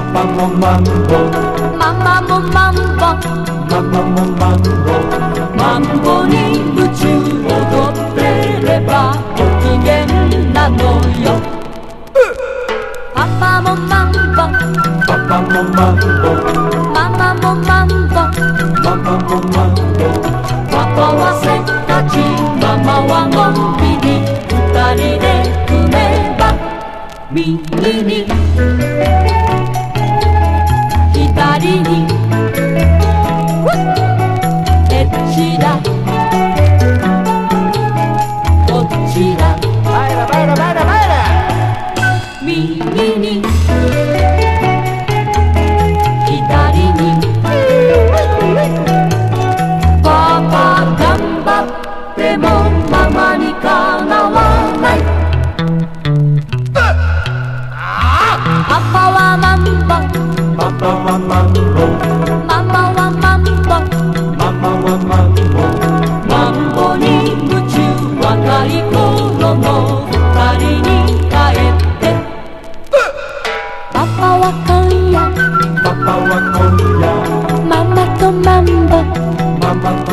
パもマンボ、 ママもマンボ、 ママもマンボ、 マンボに夢中踊ってればご機嫌なのよ。パパもマンボ、 パパもマンボ、 ママもマンボ、 ママもマンボ、 パパはせっかち、ママはのんびり、二人で組めば右に左にエッチだこっちだバイラバイラバイラバイラ、 右に左にパパ頑張ってもママにかなわない。パパはマンボ、 パパはマンボ、 ママはマンボ、 ママはマンボ、 マンボに夢中、若い頃の二人に帰って。パパは今夜、 パパは今夜、 ママとマンボ、 ママと